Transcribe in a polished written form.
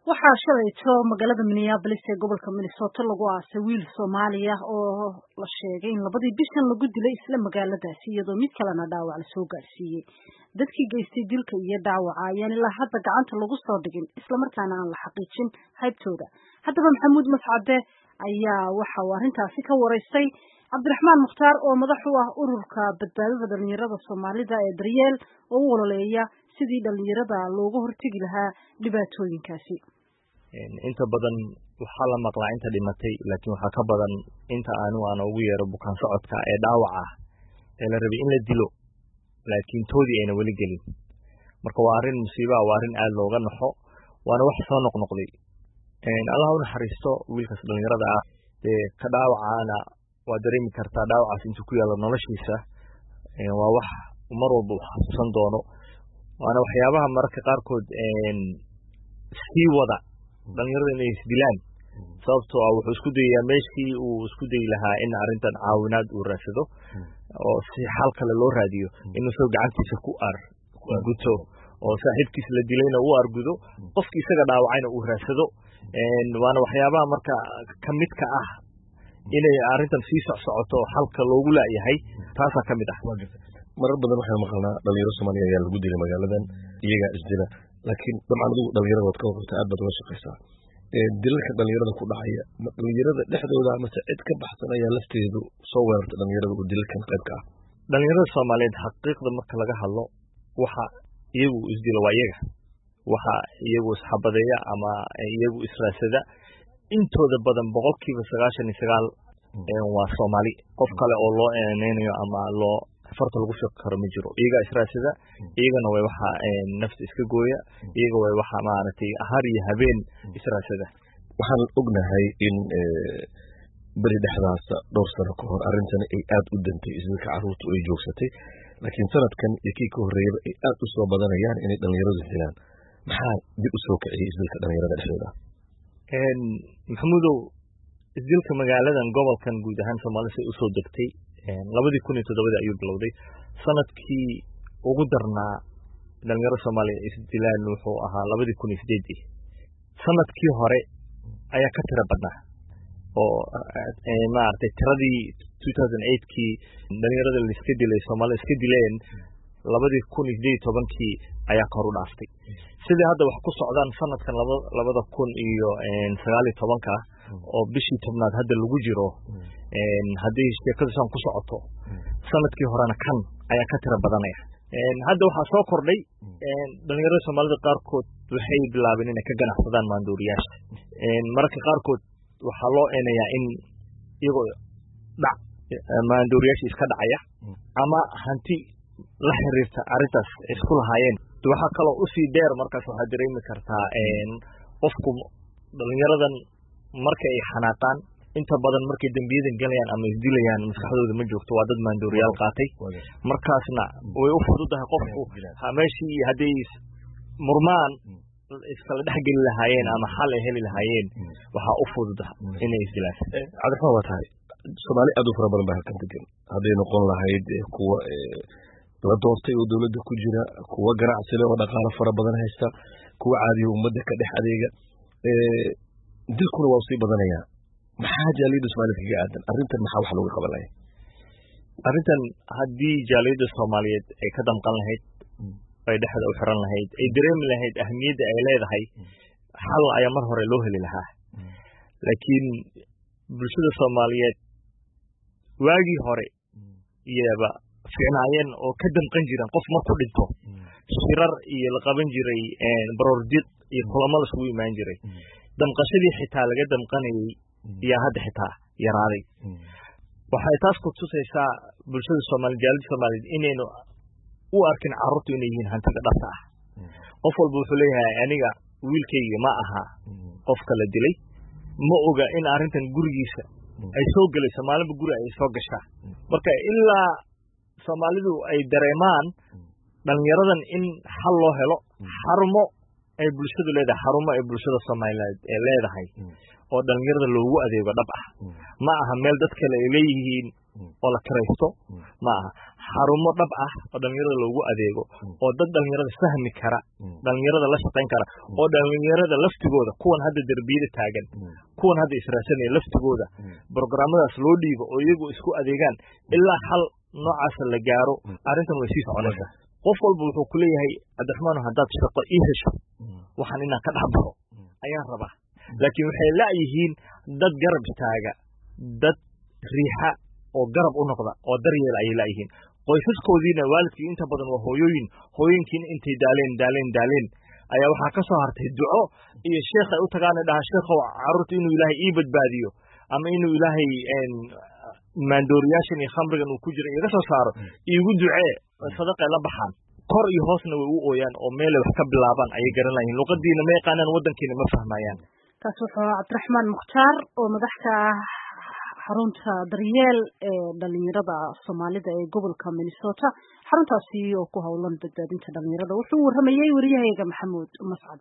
waxaa shalayto magaalada Minneapolis ee gobolka Minnesota lagu aasay wiil Soomaali ah oo la sheegay in labadii bishan lagu dilay isla magaaladaasi iyadoo mid kalena dhaawac la soo gaarsiiyay. Dadkii geystay dilka iyo dhaawaca ayaan ilaa hadda gacanta lagu soo dhigin isla markaana aan la xaqiijin haybtooda. Haddaba Maxamuud Mascade ayaa waxa uu arrintaasi ka wareystay Cabdiraxmaan Mukhtaar oo madax u ah ururka badbaadada dhalinyarada Soomaalida ee Daryeel oo u ololeeya sidii dhalinyarada looga hortagi lahaa dhibaatooyinkaasi. inta badan waxa la maqlaa inta dhimatay laakiin waxa ka badan inta aan ugu yeero bukaan socodka ee dhaawaca ee la rabay in la dilo laakiin toodii ayna wali gelin. marka waa arrin musiibo ah, waa arrin aad looga naxo, waana wax soo noqnoqday. Allah u naxariisto wiilkaas dhalinyarada ah ee ka dhaawacana waa dareemi kartaa dhaawacaas intuu ku yaalo noloshiisa. waa wax mar walba xasuusan doono, waana waxyaabaha mararka qaarkood sii wada dhalinyarada inay isdilaan sababtoo ah wuxuu isku dayayaa meeshii uu isku dayi lahaa in arrintan caawinaad uu raadsado oo si xal kale loo raadiyo inuu soo gacantiisa ku arguto oo saaxiibkiis la dilayna uu argudo qofkii isaga dhaawacayna uu raadsado. waana waxyaabaha marka ka midka ah inay arrintan sii socoto xalka loogu laayahay taasaa ka mid ah. marar badan waxaan maqalnaa dhalinyaro Soomaaliya ayaa lagu dilay magaaladan iyagaa isdila, laakiin dabcan adigu dhalinyaradood ka warqabta aad baad uga shaqaysaa. dilalka dhalinyarada ku dhacaya dhalinyarada dhexdooda amase cid ka baxsan ayaa lafteedu soo weerarta dhalinyarada oo dilalkan qayb ka ah. dhalinyarada Soomaaliyeed xaqiiqda marka laga hadlo waxa iyagu isdila waa iyaga, waxa iyagu isxabadeeya ama iyagu israasada intooda badan 99% waa Soomaali. qof kale oo loo eeneynayo ama loo farta lagu shaqo karo ma jiro. iyaga israasada, iyagana way waxa nafta iska gooya, iyaga way waxa maaragtay har iyo habeen israasada. waxaan ognahay in bari dhexdaas dhowr sano ka hor arrintan ay aad u dantay isla carruurtu ay joogsatay, laakiin sanadkan iyo kii ka horreeyaba ay aad u soo badanayaan inay dhalinyaradu dilaan. maxaa dib u soo kiciyay isdilka dhalinyarada dhexdooda? maxamuudow, isdilka magaaladan gobolkan guud ahaan Soomaalida ay u soo degtay 2007 ayuu bilowday. sanadkii ugu darnaa dhalinyarada Soomaaliya isdilaan wuxuu ahaa 2008. sanadkii hore ayaa ka tira badnaa oo maaragtay tiradii 2008kii dhalinyarada la iska dilay Soomaaliya iska dileen 2018kii ayaa kor u dhaaftay. sidii hadda wax ku socdaan sanadkan 2019 oo bishii tobnaad hadda lagu jiro, haddii sheekadu san ku socoto sanadkii horena kan ayaa ka tira badanaya. hadda waxaa soo kordhay dhalinyarada Soomaalida qaarkood waxay bilaabeen inay ka ganacsadaan maandooriyaasha. mararka qaarkood waxaa loo eenayaa in iyagoo maandooriyaasha iska dhacaya ama hanti la xiriirta arrintaas isku lahaayeen. waxaa kaloo usii dheer markaas waxaa dareemi kartaa qofku dhalinyaradan marka ay xanaaqaan inta badan markay dambiyadan galayaan ama isdilayaan maskaxdooda ma joogto, waa dad maandooriyaal qaatay. markaasna way u fududahay qofku meeshii hadday murmaan iskala dhexgeli lahaayeen ama xal ay heli lahaayeen waxaa u fududa inay isdilaan. Cabdiraxmaan, waa tahay Soomaali aad u fara badan baa halkan degan, hadday noqon lahayd kuwa la doortay oo dawladda ku jira, kuwa ganacsi leh oo dhaqaale fara badan haysta, kuwa caadiya ummadda ka dhex adeega. dilkuna waa sii badanaya. maxaa jaaliyadda Soomaaliyeed kaga aadan arrintan? maxaa wax looga qaban lahayd arrintan? haddii jaaliyadda Soomaaliyeed ay ka damqan lahayd, ay dhexda u xiran lahayd, ay dareemi lahayd ahmiyadda ay leedahay, xal ayaa mar hore loo heli lahaa. laakiin bulshada Soomaaliyeed waagii hore iyaba fiicnaayeen oo ka damqan jireen qof markuu dhinto shirar iyo la qaban jiray baroordiq iyo kulamo la isugu imaan jiray. damqashadii xitaa laga damqanayay yaa hadda xitaa yaraaday. waxay taas ku tusaysaa bulshada Soomaaliyeed, jaaliyadda Soomaaliyeed inaynu u arkin carruurtu inay yihiin hantida dhabta ah. qof walba wuxuu leeyahay aniga wiilkayga ma aha qofka la dilay, ma oga in arrintan gurigiisa ay soo galayso, maalinba guri ay soo gashaa. marka ilaa Soomaalidu ay dareemaan dhalinyaradan in xal loo helo, xarumo ay bulshadu leedahay, xarumo ay bulshada Soomaaliyeed ee leedahay oo dhalinyarada loogu adeego dhab ah, ma aha meel dad kale ay leeyihiin oo la kiraysto ma aha xarumo dhab ah oo dhalinyarada loogu adeego oo dad dhalinyarada fahmi kara dhalinyarada la shaqayn kara oo dhalinyarada laftigooda kuwan hadda darbiyada taagan kuwan hadda israasanaya laftigooda barnaamijyadaas loo dhiibo oo iyagu isku adeegaan ilaa hal noocaas la gaaro arrintan way sii soconaysaa qof walba wuxuu ku leeyahay Cabdiraxmaan haddaad shaqo ii hesho waxaan inaan ka dhaxbaro ayaan rabaa laakiin waxay laayihiin dad garab taaga dad riixa oo garab u noqda oo daryeel ay laayihiin qoysaskoodiina waalidkii inta badan waa hooyooyinkiina intay daaleen ayaa waxaa ka soo hartay duco iyo sheekh ay u tagaan dhaha sheekhow carruurta inuu ilaahay ii badbaadiyo ama inuu ilaahay maandooriyaashan iyo khamrigan uu ku jira iga soo saaro iigu ducee sadaqa la baxaan kor iyo hoosna way u ooyaan oo meel wax ka bilaabaan ayay garan lahayn luqadiina ma yaqaanaan wadankiina ma fahmayaan kaas wuxuu Cabdiraxmaan Mukhtaar oo madaxka xarunta daryeel ee dhalinyarada Soomaalida ee gobolka Minnesota xaruntaasi oo ku hawlan badbaadinta dhalinyarada wuxuu waramayay wariyahayga Maxamuud Mascad